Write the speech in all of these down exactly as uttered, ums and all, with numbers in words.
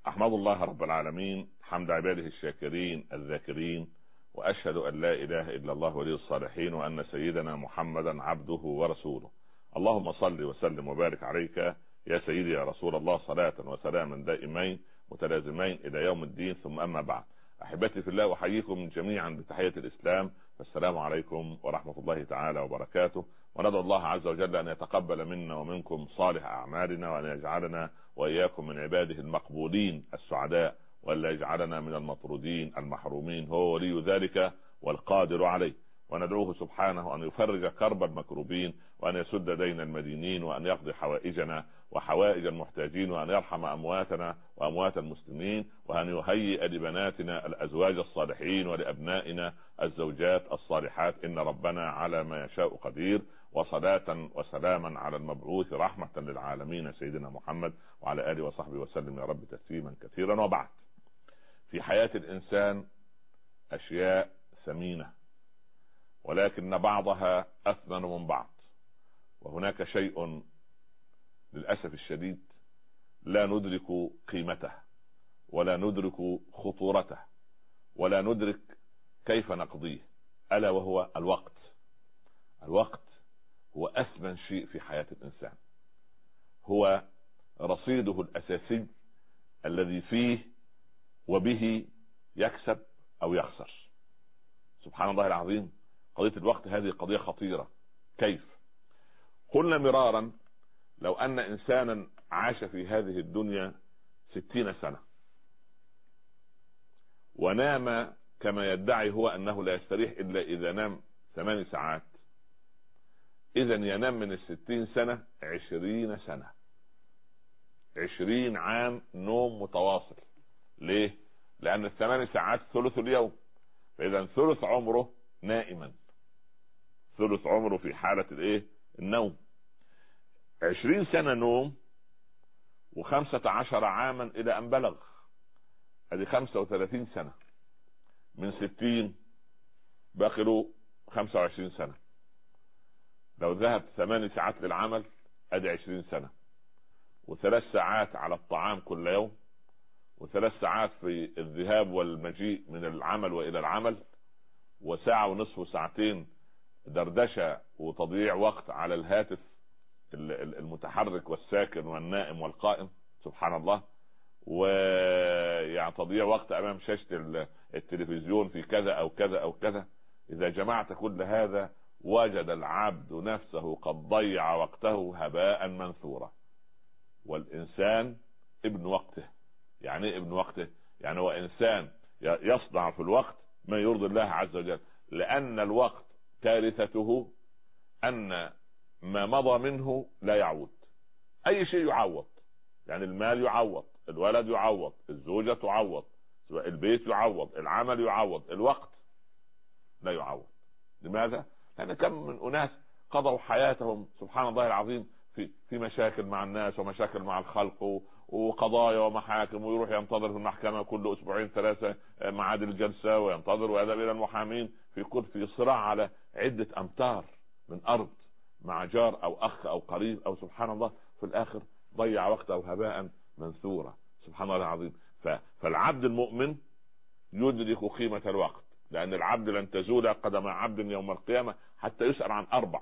أحمد الله رب العالمين حمد عباده الشاكرين الذاكرين، وأشهد أن لا إله إلا الله ولي الصالحين، وأن سيدنا محمدا عبده ورسوله. اللهم صل وسلم وبارك عليك يا سيدي يا رسول الله، صلاة وسلاما دائمين متلازمين إلى يوم الدين. ثم أما بعد، أحبتي في الله، أحييكم جميعا بتحية الإسلام، السلام عليكم ورحمة الله تعالى وبركاته. وندعو الله عز وجل أن يتقبل منا ومنكم صالح أعمالنا، وأن يجعلنا وإياكم من عباده المقبولين السعداء، ولا يجعلنا من المطرودين المحرومين، هو ولي ذلك والقادر عليه. وندعوه سبحانه أن يفرج كرب المكروبين، وأن يسد دين المدينين، وأن يقضي حوائجنا وحوائج المحتاجين، وأن يرحم أمواتنا وأموات المسلمين، وأن يهيئ لبناتنا الأزواج الصالحين، ولأبنائنا الزوجات الصالحات، إن ربنا على ما يشاء قدير. وصلاة وسلاما على المبعوث رحمة للعالمين سيدنا محمد، وعلى آله وصحبه وسلم يا رب تسليما كثيرا. وبعد، في حياة الإنسان أشياء ثمينة، ولكن بعضها أثمن من بعض. وهناك شيء للأسف الشديد لا ندرك قيمته، ولا ندرك خطورته، ولا ندرك كيف نقضيه، ألا وهو الوقت. الوقت هو أثمن شيء في حياة الإنسان، هو رصيده الأساسي الذي فيه وبه يكسب أو يخسر. سبحان الله العظيم، قضية الوقت هذه قضية خطيرة. كيف؟ قلنا مرارا، لو أن إنسانا عاش في هذه الدنيا ستين سنة، ونام كما يدعي هو أنه لا يستريح إلا إذا نام ثمان ساعات، إذن ينام من الستين سنة عشرين سنة، عشرين عام نوم متواصل. ليه؟ لأن الثمان ساعات ثلث اليوم، فإذا ثلث عمره نائما، ثلث عمره في حالة الايه؟ النوم. عشرين سنة نوم، وخمسة عشر عاما إلى أن بلغ، هذه خمسة وثلاثين سنة. من ستين باقي له خمسة وعشرين سنة. لو ذهب ثماني ساعات للعمل ادي عشرين سنة، وثلاث ساعات على الطعام كل يوم، وثلاث ساعات في الذهاب والمجيء من العمل والى العمل، وساعة ونصف وساعتين دردشة وتضييع وقت على الهاتف المتحرك والساكن والنائم والقائم. سبحان الله. ويعني تضييع وقت امام شاشة التلفزيون في كذا او كذا او كذا. اذا جمعت كل هذا وجد العبد نفسه قد ضيع وقته هباء منثورا. والإنسان ابن وقته. يعني ايه ابن وقته؟ يعني هو إنسان يصنع في الوقت ما يرضي الله عز وجل، لأن الوقت كارثته أن ما مضى منه لا يعود. أي شيء يعوض، يعني المال يعوض، الولد يعوض، الزوجة تعوض، البيت يعوض، العمل يعوض، الوقت لا يعوض. لماذا؟ لأن كم من أناس قضوا حياتهم سبحان الله العظيم في في مشاكل مع الناس ومشاكل مع الخلق وقضايا ومحاكم، ويروح ينتظر في المحكمة كل أسبوعين ثلاثة معاد الجلسة، وينتظر ويذهب إلى المحامين في كل في صراع على عدة أمتار من أرض مع جار أو أخ أو قريب أو سبحان الله، في الآخر ضيع وقته هباء منثورا. سبحان الله العظيم. فالعبد المؤمن يدرك قيمة الوقت، لأن العبد لن تزول قدم عبد يوم القيامة حتى يسأل عن أربع: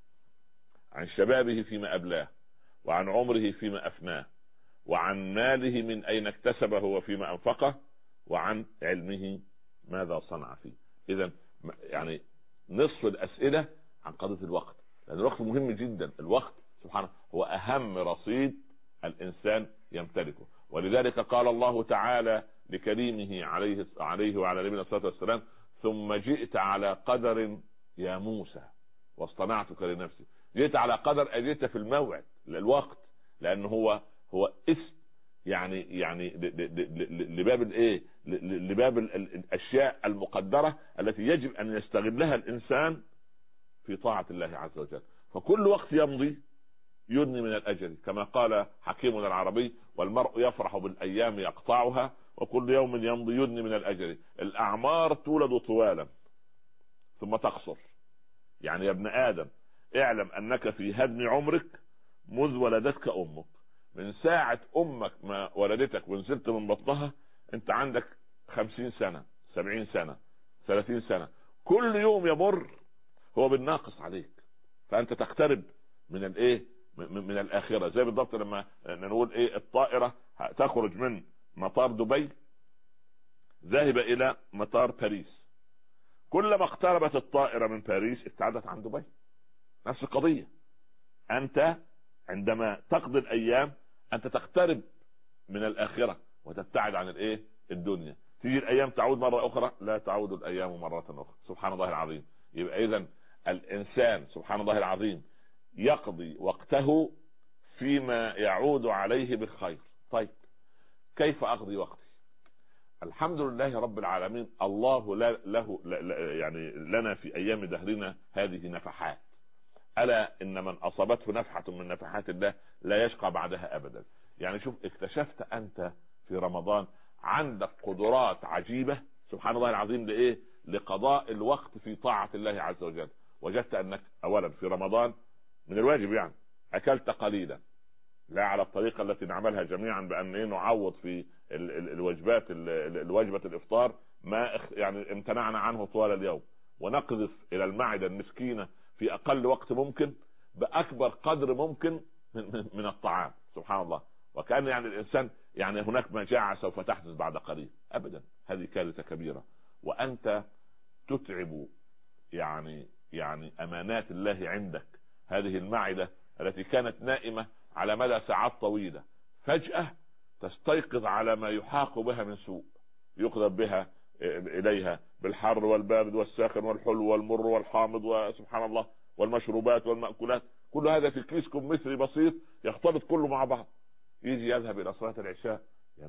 عن شبابه فيما أبلاه، وعن عمره فيما أفناه، وعن ماله من أين اكتسبه وفيما أنفقه، وعن علمه ماذا صنع فيه. إذن يعني نصف الأسئلة عن قضية الوقت، لأن الوقت مهم جدا. الوقت سبحانه هو أهم رصيد الإنسان يمتلكه. ولذلك قال الله تعالى لكريمه عليه عليه وعلى نبينا الصلاة والسلام: ثم جئت على قدر يا موسى واصطنعتك لنفسي. جئت على قدر، أجئت في الموعد للوقت، لأنه هو هو اسم يعني يعني لباب الايه لباب الاشياء المقدرة التي يجب ان يستغلها الانسان في طاعة الله عز وجل. فكل وقت يمضي يدني من الاجل، كما قال حكيمنا العربي: والمرء يفرح بالايام يقطعها، وكل يوم يمضي يدني من الاجل. الاعمار تولد طوالا ثم تقصر. يعني يا ابن ادم اعلم انك في هدم عمرك مذ ولدتك امك، من ساعة امك ما ولدتك ونزلت من بطنها انت عندك خمسين سنة سبعين سنة ثلاثين سنة، كل يوم يمر هو بالناقص عليك. فانت تقترب من الايه من, من الاخرة. زي بالضبط لما نقول ايه الطائرة تخرج من مطار دبي ذاهب الى مطار باريس، كلما اقتربت الطائرة من باريس ابتعدت عن دبي. نفس القضية، انت عندما تقضي الايام انت تقترب من الاخرة وتبتعد عن الايه الدنيا. تيجي الايام تعود مرة اخرى، لا تعود الايام مرة اخرى. سبحان الله العظيم. يبقى اذا الانسان سبحان الله العظيم يقضي وقته فيما يعود عليه بالخير. طيب كيف اقضي وقتي؟ الحمد لله رب العالمين، الله لا له لا يعني لنا في ايام دهرنا هذه نفحات، الا ان من اصابته نفحة من نفحات الله لا يشقى بعدها ابدا. يعني شوف، اكتشفت انت في رمضان عندك قدرات عجيبة سبحان الله العظيم لايه؟ لقضاء الوقت في طاعة الله عز وجل. وجدت انك اولا في رمضان من الواجب يعني اكلت قليلا، لا على الطريقة التي نعملها جميعا بان نعوض في ال ال الوجبات الوجبة الافطار ما يعني امتنعنا عنه طوال اليوم، ونقذف الى المعدة المسكينة في اقل وقت ممكن باكبر قدر ممكن من, من الطعام. سبحان الله. وكأن يعني الانسان يعني هناك مجاعة سوف تحدث بعد قليل. ابدا، هذه كارثة كبيرة. وانت تتعب يعني يعني امانات الله عندك. هذه المعدة التي كانت نائمة على مدى ساعات طويلة فجأة تستيقظ على ما يحاق بها من سوء، يقذف بها اليها بالحر والبارد والساخن والحلو والمر والحامض وسبحان الله والمشروبات والمأكولات، كل هذا في كيس كمثري بسيط يختلط كله مع بعض. يجي يذهب الى صلاة العشاء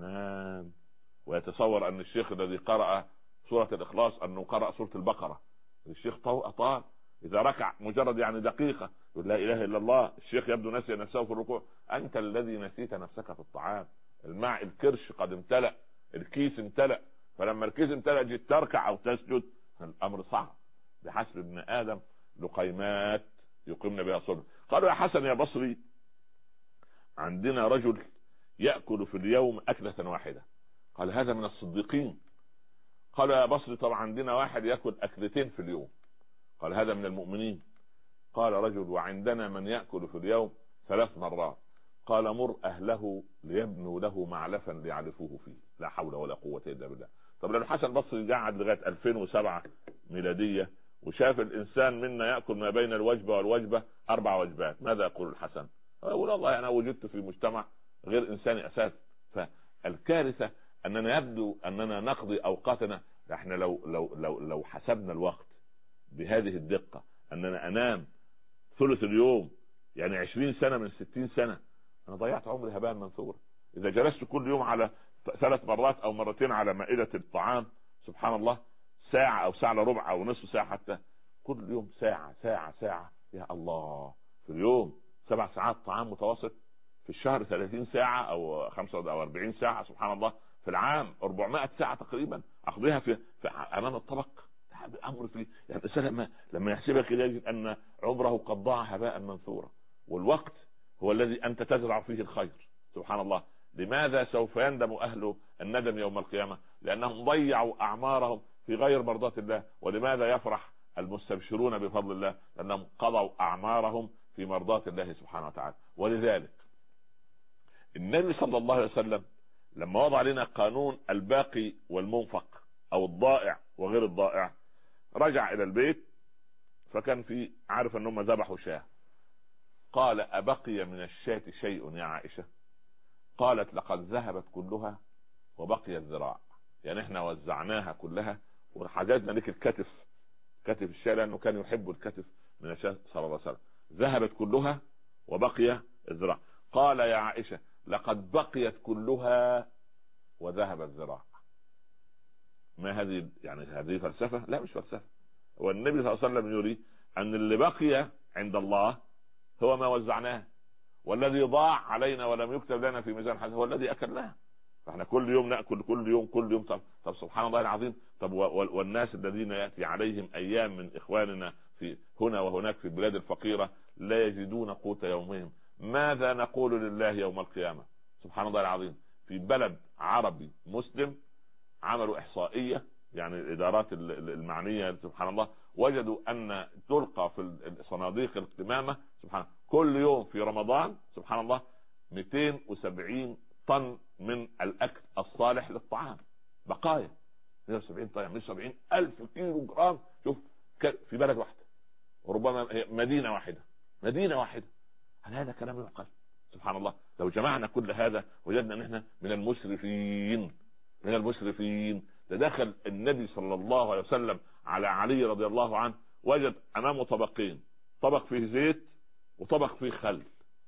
ينام ويتصور ان الشيخ الذي قرأ سورة الاخلاص انه قرأ سورة البقرة. الشيخ طال، اذا ركع مجرد يعني دقيقة يقول لا اله الا الله. الشيخ يبدو نسي نفسه في الركوع. انت الذي نسيت نفسك في الطعام. الماء الكرش قد امتلأ، الكيس امتلأ، فلما الكيس امتلأ جيت تركع او تسجد الامر صعب. بحسب ابن ادم لقيمات يقيمن بها صلب. قالوا يا حسن يا بصري عندنا رجل يأكل في اليوم أكلة واحدة. قال هذا من الصديقين. قال يا بصري طبعا عندنا واحد يأكل أكلتين في اليوم. قال هذا من المؤمنين. قال رجل وعندنا من يأكل في اليوم ثلاث مرات. قال مر أهله ليبنوا له معلفا ليعرفوه فيه. لا حول ولا قوة إلا بالله. طب لو الحسن البصري قعد لغاية ألفين وسبعة ميلادية وشاف الإنسان منا يأكل ما بين الوجبة والوجبة أربع وجبات، ماذا يقول الحسن؟ يقول والله أنا وجدت في مجتمع غير إنساني أساسا. فالكارثة أننا يبدو أننا نقضي أوقاتنا. احنا لو لو لو لو حسبنا الوقت بهذه الدقة أننا أنام ثلث اليوم يعني عشرين سنة من ستين سنة، أنا ضيعت عمري هباء منثورا. إذا جلست كل يوم على ثلاث مرات أو مرتين على مائدة الطعام سبحان الله ساعة أو ساعة ربع أو نصف ساعة حتى كل يوم ساعة ساعة ساعة، يا الله في اليوم سبع ساعات طعام متوسط، في الشهر ثلاثين ساعة أو خمسة أو أربعين ساعة سبحان الله، في العام أربعمائة ساعة تقريبا أقضيها في, في أمام الطبق. أمر في يعني لما لما يحسبها كده يجد أن عمره قد ضاع هباء منثورا. والوقت هو الذي أنت تزرع فيه الخير سبحان الله. لماذا سوف يندم أهل الندم يوم القيامة؟ لأنهم ضيعوا أعمارهم في غير مرضاة الله. ولماذا يفرح المستبشرون بفضل الله؟ لأنهم قضوا أعمارهم في مرضاة الله سبحانه وتعالى. ولذلك النبي صلى الله عليه وسلم لما وضع لنا قانون الباقي والمنفق أو الضائع وغير الضائع رجع إلى البيت فكان في عارف أنهم ذبحوا شاة. قال أبقي من الشاة شيء يا عائشة؟ قالت لقد ذهبت كلها وبقي الذراع. يعني احنا وزعناها كلها وحجزنا لك الكتف، كتف الشاة لأنه كان يحب الكتف من الشاة صلى الله عليه وسلم. ذهبت كلها وبقي الذراع. قال يا عائشة لقد بقيت كلها وذهب الذراع. ما هذه يعني هذه فلسفة؟ لا مش فلسفة. والنبي صلى الله عليه وسلم يريد أن اللي بقي عند الله هو ما وزعناه، والذي ضاع علينا ولم يكتب لنا في ميزان حسنات هو الذي أكلناه. فاحنا كل يوم نأكل كل يوم كل يوم. طب, طب سبحان الله العظيم. طب والناس الذين يأتي عليهم أيام من إخواننا في هنا وهناك في البلاد الفقيرة لا يجدون قوت يومهم، ماذا نقول لله يوم القيامة؟ سبحان الله العظيم. في بلد عربي مسلم عملوا إحصائية، يعني الإدارات المعنية سبحان الله، وجدوا أن تلقى في صناديق القمامة سبحان كل يوم في رمضان سبحان الله مئتين وسبعين طن من الأكل الصالح للطعام، بقايا مئتين وسبعين طن، مئتين وسبعين ألف كيلو جرام. شوف في بلد واحدة، وربما مدينة واحدة، مدينة واحدة. هل هذا كلام يعقل؟ سبحان الله. لو جمعنا كل هذا وجدنا ان احنا من المسرفين، من المسرفين. تدخل النبي صلى الله عليه وسلم على علي رضي الله عنه، وجد امامه طبقين، طبق فيه زيت وطبق فيه خل.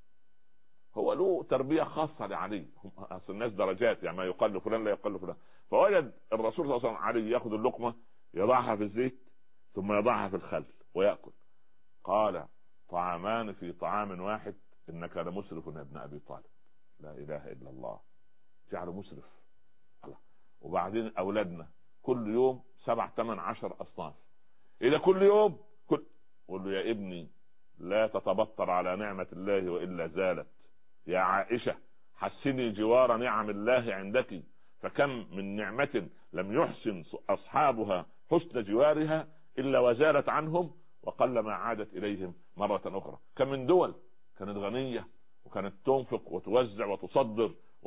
هو له تربية خاصة لعلي، اصل الناس درجات، يعني ما يقال فلان لا يقال فلان. فوجد الرسول صلى الله عليه وسلم علي ياخذ اللقمة يضعها في الزيت ثم يضعها في الخل ويأكل. قال طعامان في طعام واحد انك لمسرف يا ابن ابي طالب. لا اله الا الله، جعله مسرف. الله. وبعدين اولادنا كل يوم سبع ثمان عشر اصناف، اذا كل يوم كل قل له يا ابني لا تتبطر على نعمة الله والا زالت. يا عائشة حسني جوار نعم الله عندك، فكم من نعمة لم يحسن اصحابها حسن جوارها الا وزالت عنهم وقلما عادت اليهم مرة اخرى. كم من دول كانت غنية وكانت تنفق وتوزع وتصدر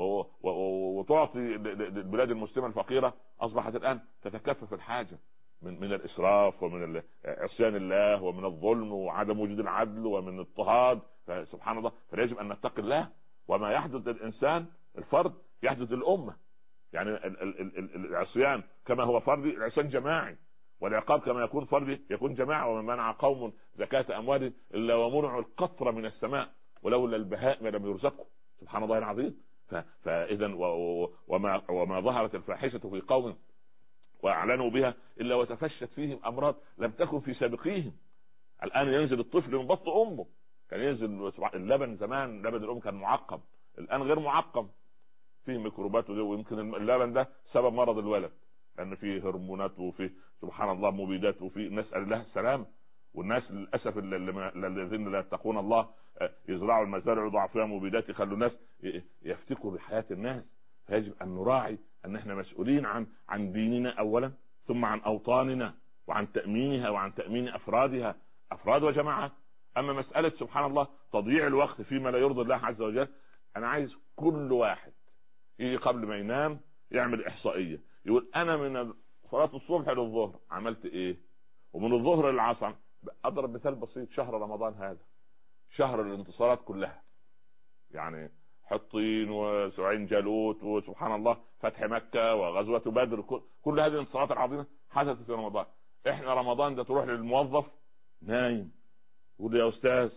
وتعطي البلاد المسلمة الفقيرة، أصبحت الآن تتكفف الحاجة من من الإسراف ومن عصيان الله ومن الظلم وعدم وجود العدل ومن الاضطهاد. سبحان الله. فيجب أن نتقي الله. وما يحدث للإنسان الفرد يحدث للأمة. يعني العصيان كما هو فردي، العصيان جماعي، والعقاب كما يكون فردي يكون جماعي. ومن منع قوم زكاة أموالهم إلا ومنعوا القطر من السماء ولولا البهائم لم يرزقوا. سبحان الله العظيم. فإذا وما, وما ظهرت الفاحشة في قوم وأعلنوا بها إلا وتفشت فيهم أمراض لم تكن في سابقيهم. الآن ينزل الطفل من بطن أمه، كان ينزل اللبن زمان، لبن الأم كان معقم، الآن غير معقم، فيه ميكروبات، ويمكن اللبن ده سبب مرض الولد لأن فيه هرمونات وفيه سبحان الله مبيدات وفيه، نسأل الله السلام. والناس للأسف الذين لا يتقون الله يزرعوا المزارع ويضعوا فيها مبيدات يخلوا الناس يفتكوا بحياة الناس. فيجب أن نراعي أن احنا مسؤولين عن عن ديننا أولا، ثم عن أوطاننا وعن تأمينها وعن تأمين أفرادها، أفراد وجماعات. أما مسألة سبحان الله تضييع الوقت فيما لا يرضي الله عز وجل، أنا عايز كل واحد يجي قبل ما ينام يعمل إحصائية، يقول أنا من صلاة الصبح للظهر عملت إيه، ومن الظهر للعصر. أضرب مثال بسيط، شهر رمضان هذا شهر الانتصارات كلها، يعني حطين وسعين جالوت وسبحان الله فتح مكة وغزوة بدر، كل, كل هذه الانتصارات العظيمة حدثت في رمضان. احنا رمضان ده تروح للموظف نايم، يقول يا أستاذ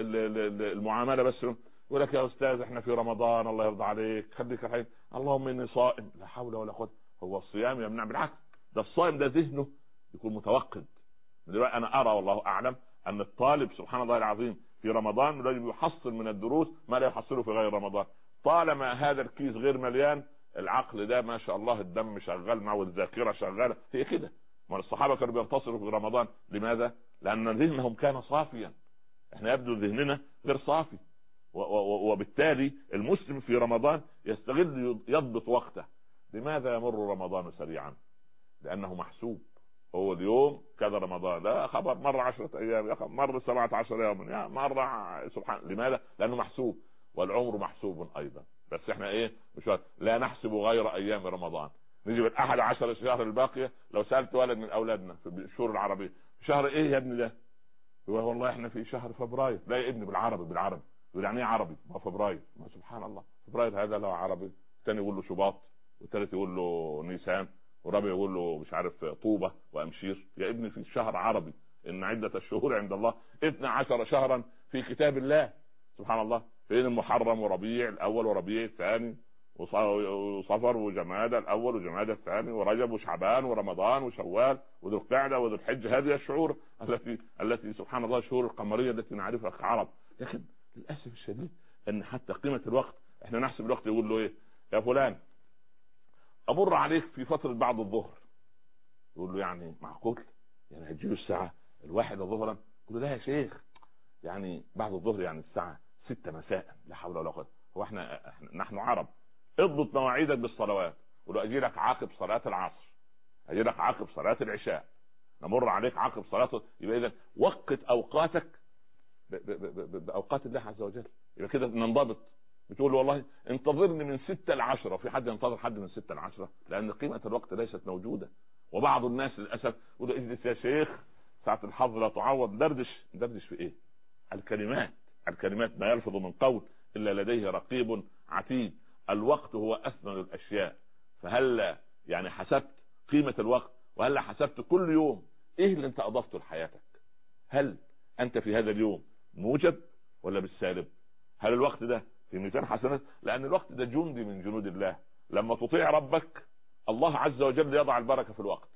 المعاملة بس، يقول لك يا أستاذ احنا في رمضان الله يرضى عليك خليك الحين، اللهم إني صائم. لا حول ولا قوة. هو الصيام يمنع؟ بالعكس، ده الصائم ده ذهنه يكون متوقد. دلوقتي أنا أرى والله أعلم أن الطالب سبحان الله العظيم في رمضان لازم يحصل من الدروس ما لا يحصله في غير رمضان. طالما هذا الكيس غير مليان، العقل ده ما شاء الله الدم شغال معه والذاكرة شغالة. هي كده. ما الصحابة كانوا بينتصروا في رمضان، لماذا؟ لأن ذهنهم كان صافيا. احنا يبدو ذهننا غير صافي، وبالتالي المسلم في رمضان يستغل يضبط وقته. لماذا يمر رمضان سريعا؟ لأنه محسوب. هو اليوم كذا رمضان، لا خبر مر عشرة ايام، يا خبر مر سبعة عشر يوما، يا مر سبحان. لماذا؟ لانه محسوب، والعمر محسوب ايضا. بس احنا ايه مش لا نحسب غير ايام رمضان. نجي بالاحد عشر الشهر الباقيه، لو سالت ولد من اولادنا في الشهور العربيه شهر ايه يا ابني ده، والله احنا في شهر فبراير. لا يا ابني بالعربي، بالعربي. يقول يعني ايه عربي؟ ما فبراير. ما سبحان الله، فبراير هذا له عربي، الثاني يقول له شباط، والثالث يقول له نيسان، ورابع يقول له مش عارف طوبة وأمشير. يا ابني في شهر عربي، إن عدة الشهور عند الله اثنا عشر شهرا في كتاب الله. سبحان الله. بين المحرم وربيع الأول وربيع الثاني وصفر وجمادى الأول وجمادى الثاني ورجب وشعبان ورمضان وشوال وذو القعدة وذو الحجة. هذه الشهور التي التي سبحان الله الشهور القمرية التي نعرفها كعرب. لكن للأسف الشديد أن حتى قيمة الوقت احنا نحسب الوقت، يقول له ايه يا فلان امر عليك في فترة بعد الظهر، يقول له يعني معقول يعني هتجيله الساعة الواحدة ظهرا؟ يقول له لا يا شيخ، يعني بعد الظهر يعني الساعة ستة مساء، لا حول ولا قوه. هو احنا نحن عرب، اضبط مواعيدك بالصلوات، ولو اجي لك عاقب صلاه العصر، اجي لك عاقب صلاه العشاء، نمر عليك عاقب صلاه، يبقى اذا وقت اوقاتك باوقات الله عز وجل. يبقى كده ننضبط. بتقول والله انتظرني من ستة لعشرة، وفي حد ينتظر حد من ستة لعشرة؟ لان قيمه الوقت ليست موجوده. وبعض الناس للاسف يقول اجلس يا شيخ ساعه الحظ لا تعوض. دردش دردش في ايه؟ الكلمات الكلمات ما يلفظ من قول الا لديه رقيب عتيد. الوقت هو اثمن الاشياء. فهل يعني حسبت قيمه الوقت؟ وهل حسبت كل يوم ايه اللي انت اضفته لحياتك؟ هل انت في هذا اليوم موجب ولا بالسالب؟ هل الوقت ده في ميزان حسنات؟ لان الوقت ده جندي من جنود الله. لما تطيع ربك الله عز وجل يضع البركه في الوقت.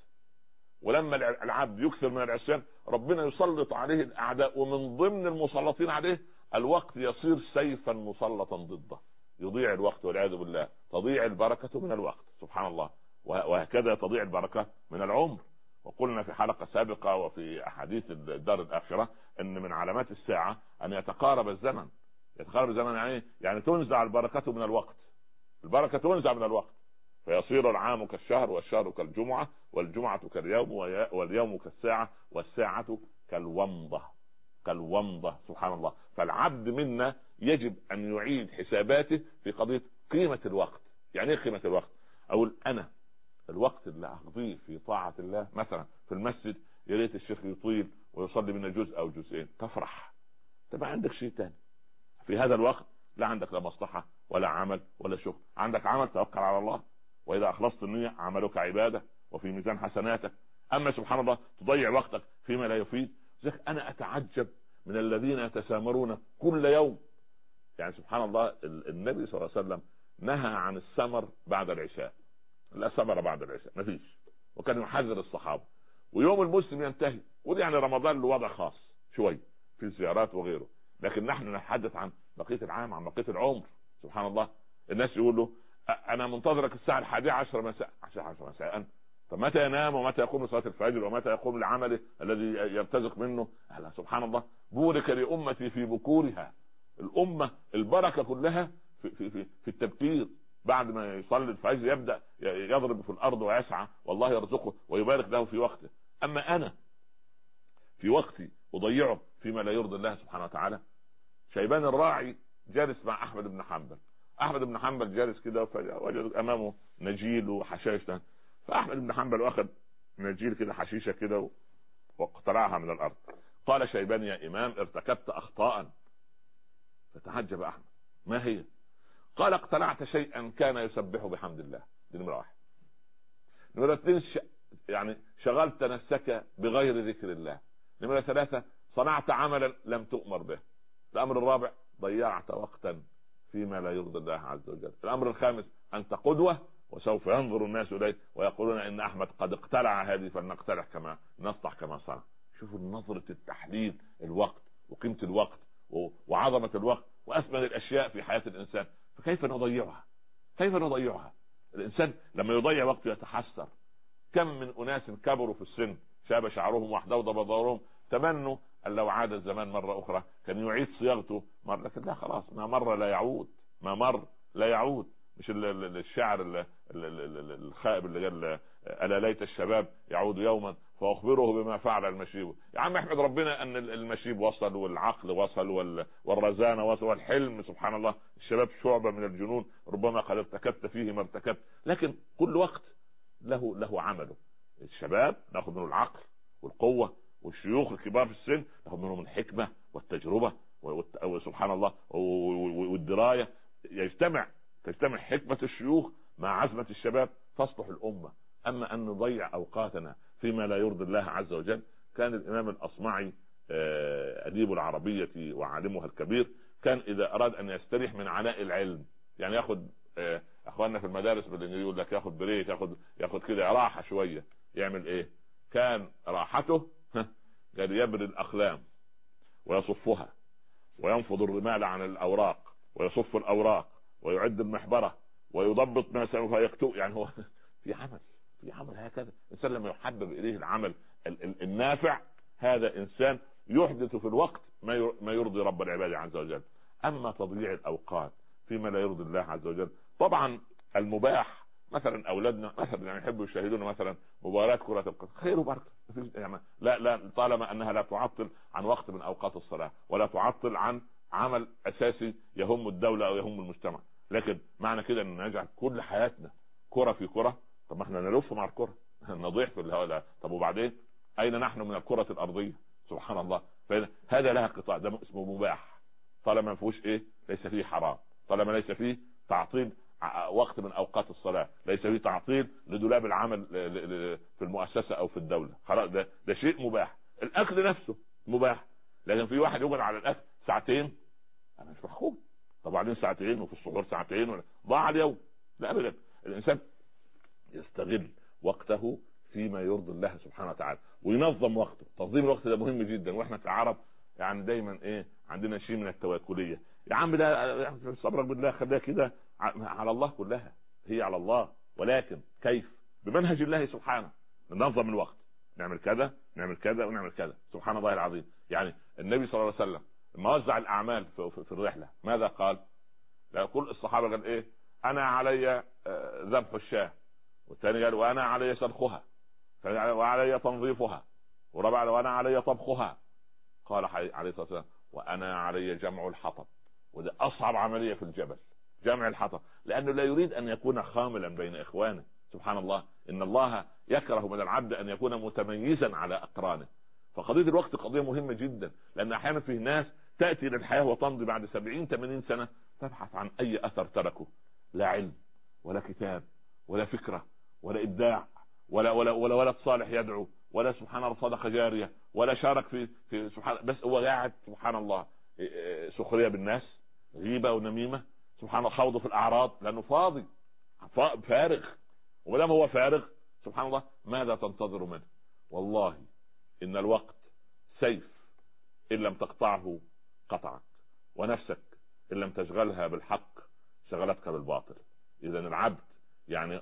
ولما العبد يكثر من العصيان ربنا يسلط عليه الاعداء، ومن ضمن المسلطين عليه الوقت يصير سيفا مسلطا ضده. يضيع الوقت والعياذ بالله، تضيع البركه من الوقت سبحان الله. وهكذا تضيع البركه من العمر. وقلنا في حلقه سابقه وفي احاديث الدار الاخره ان من علامات الساعه ان يتقارب الزمن. يتقارب الزمن يعني يعني تنزع البركه من الوقت. البركه تنزع من الوقت، فيصير العام كالشهر والشهر كالجمعه والجمعه كاليوم واليوم كالساعه والساعه كالومضه. كالومضه سبحان الله. فالعبد منا يجب ان يعيد حساباته في قضيه قيمه الوقت. يعني ايه قيمه الوقت؟ اقول انا الوقت اللي اقضيه في طاعه الله مثلا في المسجد، يا ريت الشيخ يطيل ويصلي منا جزء او جزئين، تفرح. طب عندك شيء تاني في هذا الوقت؟ لا عندك لا مصلحه ولا عمل ولا شغل. عندك عمل، توكل على الله، واذا اخلصت النية عملك عباده وفي ميزان حسناتك. اما سبحان الله تضيع وقتك فيما لا يفيد. انا اتعجب من الذين يتسامرون كل يوم. يعني سبحان الله النبي صلى الله عليه وسلم نهى عن السمر بعد العشاء. لا سمر بعد العشاء ما فيش. وكان يحذر الصحابه. ويوم المسلم ينتهي، ودي يعني رمضان له وضع خاص شوي في الزيارات وغيره، لكن نحن نتحدث عن بقيه العام، عن بقيه العمر. سبحان الله الناس يقولوا انا منتظرك الساعه الحادية عشر مساء. عشرة مساء؟ طب متى ينام ومتى يقوم لصلاه الفجر ومتى يقوم لعمله الذي يرتزق منه؟ أهلا سبحان الله. بورك لامتي في بكورها. الامه البركه كلها في في في, في التبكير. بعد ما يصلي الفجر يبدا يضرب في الارض ويسعى، والله يرزقه ويبارك له في وقته. اما انا في وقتي اضيعه فيما لا يرضي الله سبحانه وتعالى. شيبان الراعي جالس مع احمد بن حنبل. احمد بن حنبل جالس كده وجد امامه نجيل وحشائش. فاحمد بن حنبل اخذ نجيل كده حشيشه كده واقتلعها من الارض. قال شيبان يا امام ارتكبت اخطاء. فتعجب احمد ما هي؟ قال اقتلعت شيئا كان يسبح بحمد الله. دي نمره واحد. نمره اثنين ش... يعني شغلت نفسك بغير ذكر الله. نمره ثلاثه صنعت عملا لم تؤمر به. الامر الرابع ضيعت وقتا فيما لا يرضي الله عز وجل. الامر الخامس انت قدوه وسوف ينظر الناس اليك ويقولون ان احمد قد اقتلع هذه فلنقتلع كما نصلح كما صنع. شوفوا نظره التحليل الوقت وقيمه الوقت وعظمه الوقت واثمن الاشياء في حياه الانسان. فكيف نضيعها؟ كيف نضيعها؟ الانسان لما يضيع وقته يتحسر. كم من اناس كبروا في السن شاب شعرهم واحدود بظهرهم تمنوا ان لو عاد الزمان مره اخرى كان يعيد صياغته مره، لكن لا خلاص ما مر لا يعود. ما مر لا يعود. مش الشاعر الخائب اللي قال الا ليت الشباب يعود يوما فاخبره بما فعل المشيب. يا عم احمد ربنا ان المشيب وصل والعقل وصل والرزانه وصل والحلم. سبحان الله الشباب شعبه من الجنون ربما قد ارتكبت فيه ما ارتكبت، لكن كل وقت له له عمله. الشباب ناخذ منه العقل والقوه، والشيوخ الكبار في السن ناخذ منهم الحكمه والتجربه وسبحان الله والدرايه. يجتمع تجتمع حكمه الشيوخ مع عزمه الشباب تصلح الامه. اما ان نضيع اوقاتنا فيما لا يرضي الله عز وجل. كان الامام الاصمعي اديب العربيه وعالمها الكبير كان اذا اراد ان يستريح من عناء العلم، يعني ياخذ اخواننا في المدارس بالانجليزي يقول لك ياخذ بريك، ياخذ ياخذ كده راحه شويه. يعمل ايه؟ كان راحته قال يبرد الاقلام ويصفها وينفض الرمال عن الاوراق ويصف الاوراق ويعد المحبره ويضبط ما سوف يكتب. يعني هو في عمل في عمل هكذا. الانسان لما يحبب اليه العمل النافع هذا انسان يحدث في الوقت ما يرضي رب العباد عز وجل. اما تضييع الاوقات فيما لا يرضي الله عز وجل، طبعا المباح مثلا اولادنا مثلا يعني يحبوا يشاهدون مثلا مباراه كره القدم، خير وبركه يعني، لا لا طالما انها لا تعطل عن وقت من اوقات الصلاه ولا تعطل عن عمل اساسي يهم الدوله او يهم المجتمع. لكن معنى كده ان نجعل كل حياتنا كره في كره؟ طب ما احنا نلف مع الكره نضيع في الهواء ده. طب وبعدين اين نحن من الكره الارضيه؟ سبحان الله. فهذا لها قطاع، ده اسمه مباح طالما ما فيهوش ايه، ليس فيه حرام، طالما ليس فيه تعطيل وقت من اوقات الصلاه، ليس فيه تعطيل لدولاب العمل في المؤسسه او في الدوله، خلاص ده ده شيء مباح. الاكل نفسه مباح، لكن في واحد يقعد على الاكل ساعتين، انا مش محكوم. طب بعدين ساعتين وفي السحور ساعتين ولا ضاع اليوم؟ لا ابدا. الانسان يستغل وقته فيما يرضي الله سبحانه وتعالى وينظم وقته. تنظيم الوقت ده مهم جدا، واحنا كعرب يعني دايما ايه عندنا شيء من التواكليه. يا عم ده صبرك بالله خليها كده على الله، كلها هي على الله، ولكن كيف؟ بمنهج الله سبحانه. ننظم الوقت، نعمل كذا نعمل كذا ونعمل كذا. سبحان الله العظيم. يعني النبي صلى الله عليه وسلم لما وزع الاعمال في, في, في الرحله ماذا قال؟ لا كل الصحابه قال ايه؟ انا علي ذبح الشاه، والثاني قال وانا علي سلخها، وعلي تنظيفها، ورابع وانا علي طبخها. قال عليه الصلاه والسلام وانا علي جمع الحطب، وده اصعب عمليه في الجبل، جمع الحطب، لانه لا يريد ان يكون خاملا بين اخوانه. سبحان الله. ان الله يكره من العبد ان يكون متميزا على اقرانه. فقضيه الوقت قضيه مهمه جدا، لان احيانا فيه ناس تاتي للحياه وتمضي بعد سبعين ثمانين سنه تبحث عن اي اثر تركه، لا علم ولا كتاب ولا فكره ولا ابداع ولا ولا ولا ولد صالح يدعو ولا سبحان الله صدقه جاريه ولا شارك في في سبحان، بس هو قاعد سبحان الله سخريه بالناس، غيبه ونميمه، سبحان الله خوض في الاعراض، لانه فاضي فارغ. ولما هو فارغ سبحان الله ماذا تنتظر منه؟ والله ان الوقت سيف ان لم تقطعه قطعك، ونفسك ان لم تشغلها بالحق شغلتك بالباطل. اذا العبد يعني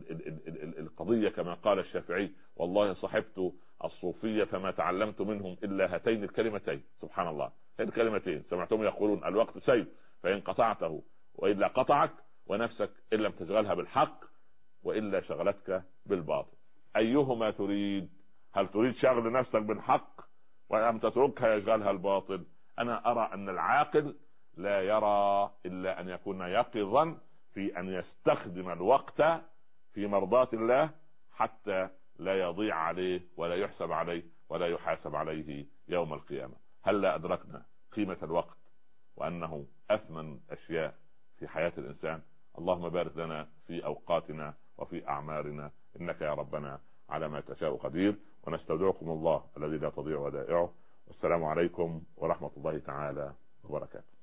القضية كما قال الشافعي والله صحبت الصوفية فما تعلمت منهم إلا هاتين الكلمتين. سبحان الله. هاتين الكلمتين سمعتهم يقولون الوقت سيف فإن قطعته وإلا قطعك، ونفسك إن لم تشغلها بالحق وإلا شغلتك بالباطل. أيهما تريد؟ هل تريد شغل نفسك بالحق وأم تتركها يشغلها الباطل؟ أنا أرى أن العاقل لا يرى إلا أن يكون يقظا في أن يستخدم الوقت في مرضاة الله حتى لا يضيع عليه ولا يحسب عليه ولا يحاسب عليه يوم القيامة. هل لا أدركنا قيمة الوقت وأنه أثمن أشياء في حياة الإنسان؟ اللهم بارك لنا في أوقاتنا وفي أعمارنا، إنك يا ربنا على ما تشاء قدير. ونستودعكم الله الذي لا تضيع ودائعه، والسلام عليكم ورحمة الله تعالى وبركاته.